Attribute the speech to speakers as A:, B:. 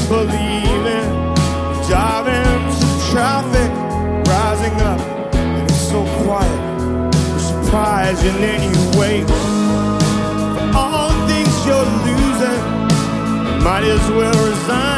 A: believing, driving through traffic, rising up, and it's so quiet, you're surprised, and then you wait. For all the things you're losing, might as well resign.